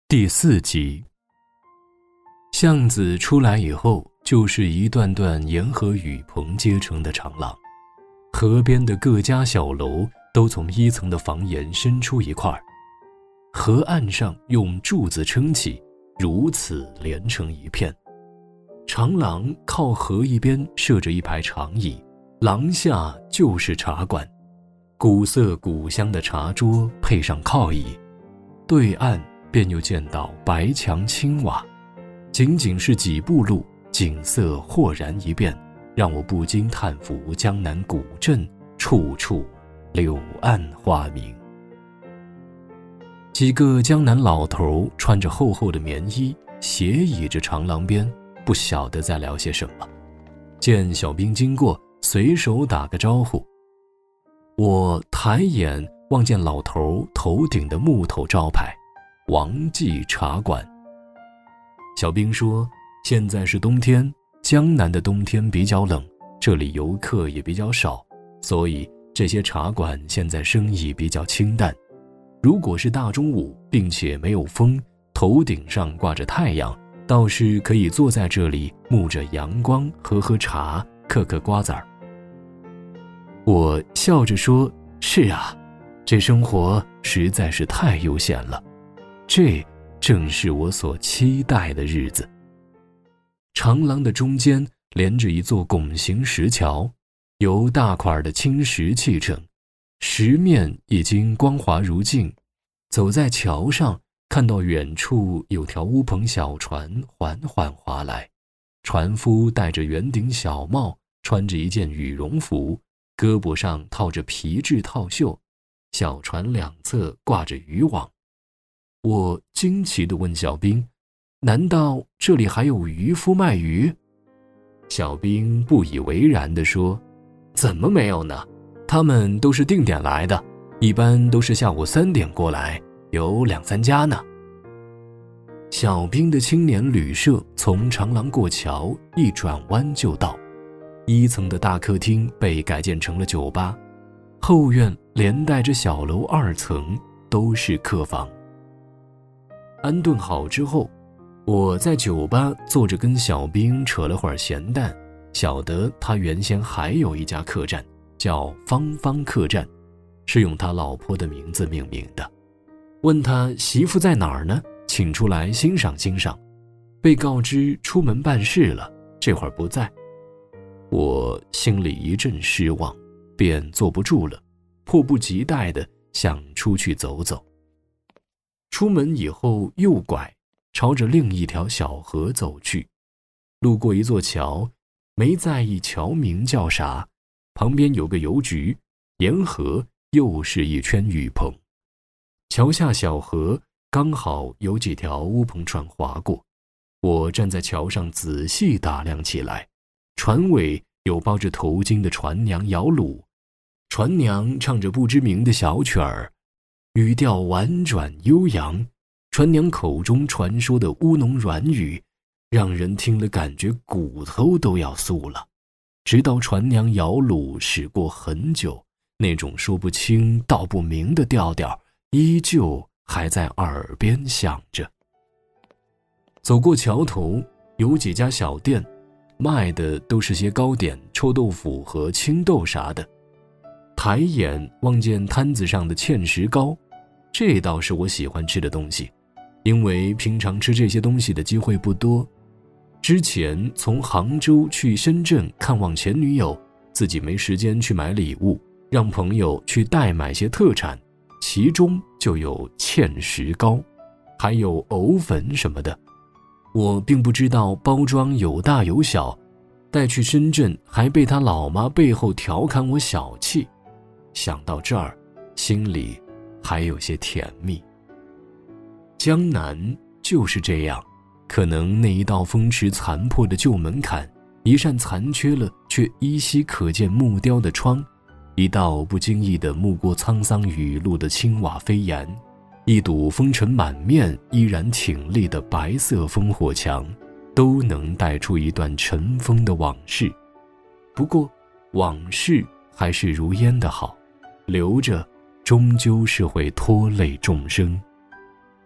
第4集。巷子出来以后，就是一段段沿河雨棚结成的长廊，河边的各家小楼都从1层的房檐伸出一块，河岸上用柱子撑起，如此连成一片。长廊靠河一边设着一排长椅，廊下就是茶馆，古色古香的茶桌配上靠椅，对岸便又见到白墙青瓦，仅仅是几步路，景色豁然一变，让我不禁叹服江南古镇处处柳暗花明。几个江南老头穿着厚厚的棉衣，斜倚着长廊边，不晓得在聊些什么。见小兵经过，随手打个招呼。我抬眼望见老头头顶的木头招牌王记茶馆。小兵说，现在是冬天，江南的冬天比较冷，这里游客也比较少，所以这些茶馆现在生意比较清淡。如果是大中午并且没有风，头顶上挂着太阳，倒是可以坐在这里沐着阳光，喝喝茶，嗑嗑瓜子儿。我笑着说，是啊，这生活实在是太悠闲了，这正是我所期待的日子。长廊的中间连着一座拱形石桥，由大块的青石砌成，石面已经光滑如镜。走在桥上，看到远处有条乌篷小船缓缓划来，船夫戴着圆顶小帽，穿着一件羽绒服，胳膊上套着皮质套袖，小船两侧挂着渔网。我惊奇地问小兵，难道这里还有渔夫卖鱼？小兵不以为然地说，怎么没有呢？他们都是定点来的，一般都是下午3点过来，有2、3家呢。小兵的青年旅社从长廊过桥，一转弯就到。1层的大客厅被改建成了酒吧，后院连带着小楼2层都是客房。安顿好之后，我在酒吧坐着跟小兵扯了会儿闲淡，晓得他原先还有一家客栈，叫芳芳客栈，是用他老婆的名字命名的。问他媳妇在哪儿呢，请出来欣赏欣赏，被告知出门办事了，这会儿不在。我心里一阵失望，便坐不住了，迫不及待地想出去走走。出门以后右拐，朝着另一条小河走去。路过一座桥，没在意桥名叫啥，旁边有个邮局，沿河又是一圈雨棚。桥下小河刚好有几条乌篷船划过，我站在桥上仔细打量起来，船尾有包着头巾的船娘摇橹，船娘唱着不知名的小曲儿，语调婉转悠扬，船娘口中传说的乌侬软语，让人听了感觉骨头都要酥了。直到船娘摇橹驶过很久，那种说不清道不明的调调依旧还在耳边响着。走过桥头，有几家小店，卖的都是些糕点、臭豆腐和青豆啥的。抬眼望见摊子上的芡实糕，这倒是我喜欢吃的东西，因为平常吃这些东西的机会不多。之前从杭州去深圳看望前女友，自己没时间去买礼物，让朋友去代买些特产，其中就有芡实糕，还有藕粉什么的。我并不知道包装有大有小，带去深圳还被他老妈背后调侃我小气。想到这儿，心里还有些甜蜜。江南就是这样，可能那一道风驰残破的旧门槛，一扇残缺了却依稀可见木雕的窗，一道不经意的目过沧桑雨露的青瓦飞檐，一堵风尘满面依然挺立的白色烽火墙，都能带出一段尘封的往事。不过往事还是如烟的好，留着终究是会拖累众生。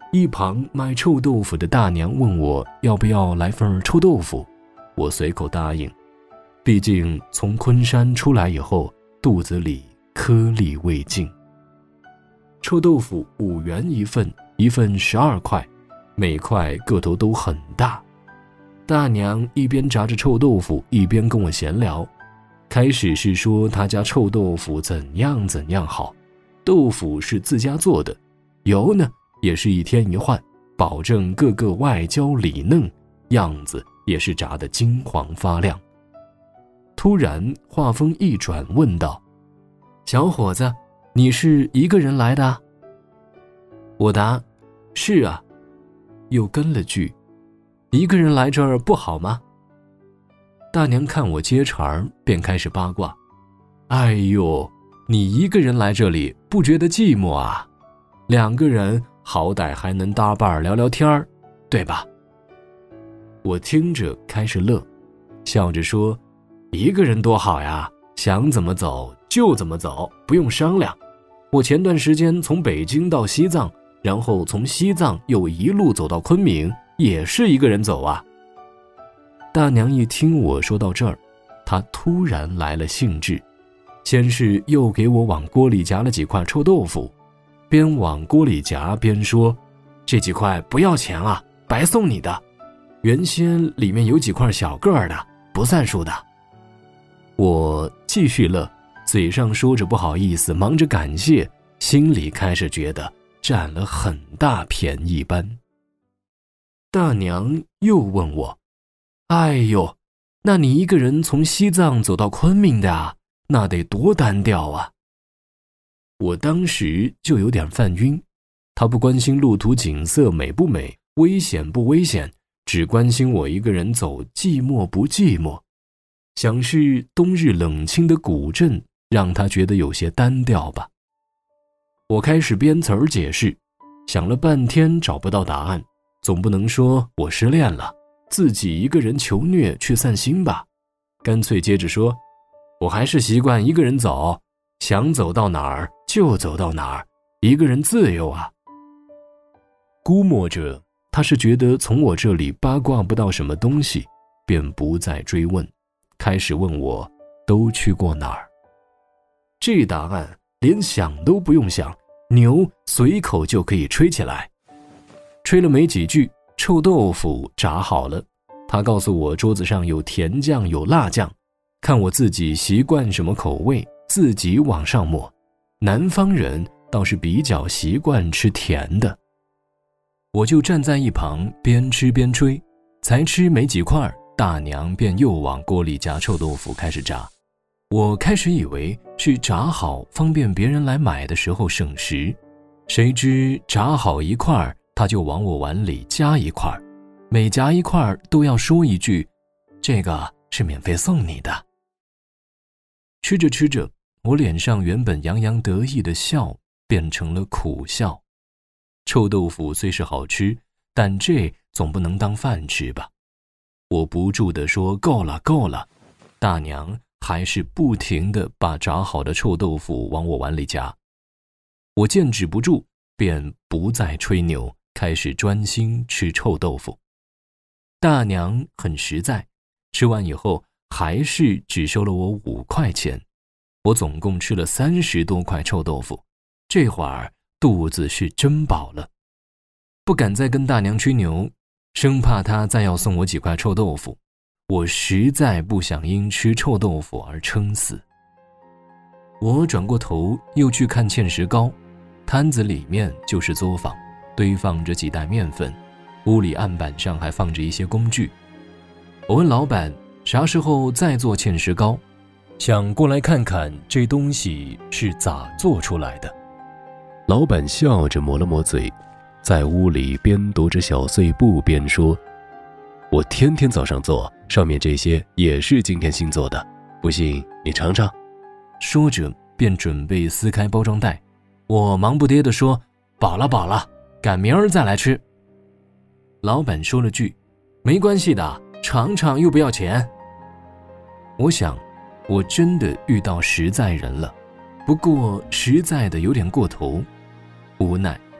一旁卖臭豆腐的大娘问我要不要来份臭豆腐，我随口答应。毕竟从昆山出来以后，肚子里颗粒未尽。臭豆腐5元一份，一份12块，每块个头都很大。大娘一边炸着臭豆腐，一边跟我闲聊。开始是说她家臭豆腐怎样怎样好，豆腐是自家做的，油呢也是一天一换，保证个个外焦里嫩，样子也是炸得金黄发亮。突然话锋一转，问道：小伙子，你是一个人来的？我答：是啊。又跟了句：一个人来这儿不好吗？大娘看我接茬，便开始八卦：哎呦，你一个人来这里不觉得寂寞啊？2个人好歹还能搭伴聊聊天，对吧？我听着开始乐，笑着说：一个人多好呀，想怎么走就怎么走，不用商量。我前段时间从北京到西藏，然后从西藏又一路走到昆明，也是一个人走啊。大娘一听我说到这儿，她突然来了兴致，先是又给我往锅里夹了几块臭豆腐，边往锅里夹边说：这几块不要钱啊，白送你的，原先里面有几块小个儿的，不算数的。我继续乐，嘴上说着不好意思，忙着感谢，心里开始觉得占了很大便宜般。大娘又问我：哎呦，那你一个人从西藏走到昆明的啊，那得多单调啊。我当时就有点犯晕，他不关心路途景色美不美，危险不危险，只关心我一个人走寂寞不寂寞。想是冬日冷清的古镇让他觉得有些单调吧。我开始编词儿解释，想了半天找不到答案，总不能说我失恋了，自己一个人求虐去散心吧，干脆接着说：我还是习惯一个人走，想走到哪儿就走到哪儿，一个人自由啊。估摸着他是觉得从我这里八卦不到什么东西，便不再追问，开始问我都去过哪儿。这答案连想都不用想，牛随口就可以吹起来。吹了没几句，臭豆腐炸好了，他告诉我桌子上有甜酱有辣酱，看我自己习惯什么口味，自己往上抹。南方人倒是比较习惯吃甜的。我就站在一旁边吃边吹，才吃没几块，大娘便又往锅里夹臭豆腐开始炸。我开始以为是炸好方便别人来买的时候省时，谁知炸好一块，他就往我碗里加一块，每夹一块都要说一句：这个是免费送你的。吃着吃着，我脸上原本洋洋得意的笑变成了苦笑。臭豆腐虽是好吃，但这总不能当饭吃吧。我不住地说：够了够了。大娘还是不停地把炸好的臭豆腐往我碗里夹。我见止不住，便不再吹牛，开始专心吃臭豆腐。大娘很实在，吃完以后还是只收了我5块钱。我总共吃了30多块臭豆腐，这会儿肚子是真饱了。不敢再跟大娘吹牛，生怕她再要送我几块臭豆腐。我实在不想因吃臭豆腐而撑死。我转过头又去看芡实糕，摊子里面就是作坊，堆放着几袋面粉，屋里案板上还放着一些工具。我问老板啥时候再做芡实糕，想过来看看这东西是咋做出来的。 老板笑着抹了抹嘴，在屋里边读着小碎步边说：我天天早上做，上面这些也是今天新做的，不信你尝尝。 说着便准备撕开包装袋，我忙不迭地说：饱了饱了，赶明儿再来吃。老板说了句：没关系的，尝尝又不要钱。我想我真的遇到实在人了，不过实在的有点过头。无奈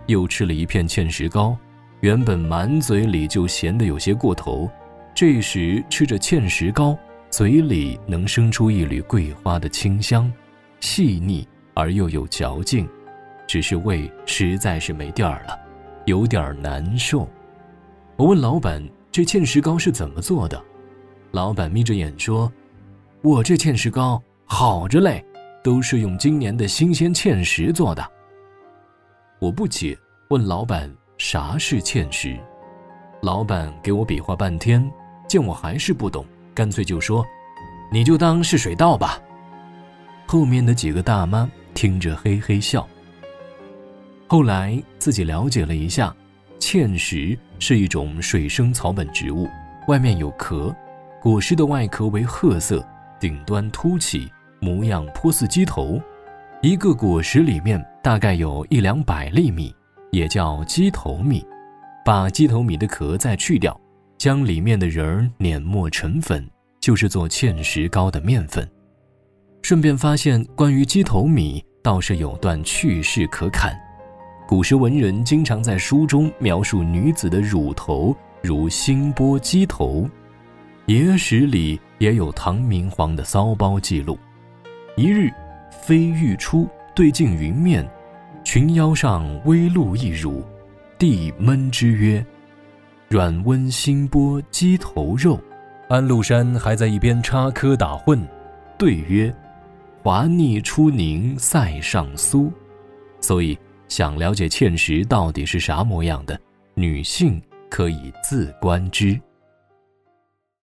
又吃了一片芡实糕，原本满嘴里就咸得有些过头，这时吃着芡实糕，嘴里能生出一缕桂花的清香，细腻而又有嚼劲，只是胃实在是没地儿了，有点难受。我问老板这芡实糕是怎么做的，老板眯着眼说，我这芡实糕好着嘞，都是用今年的新鲜芡实做的。我不解，问老板啥是芡实，老板给我比划半天，见我还是不懂，干脆就说，你就当是水稻吧。后面的几个大妈听着嘿嘿笑。后来自己了解了一下，芡实是一种水生草本植物，外面有壳，果实的外壳为褐色，顶端凸起，模样颇似鸡头，一个果实里面大概有100-200粒米，也叫鸡头米。把鸡头米的壳再去掉，将里面的仁儿碾磨成粉，就是做芡实糕的面粉。顺便发现关于鸡头米倒是有段趣事可侃。古时文人经常在书中描述女子的乳头如新剥鸡头，野史里也有唐明皇的骚包记录。一日，飞欲出，对镜云面，裙腰上微露一乳，帝闷之曰，软温新剥鸡头肉。安禄山还在一边插科打诨，对曰，滑腻出凝塞上酥。所以想了解芡实到底是啥模样的，女性可以自观之。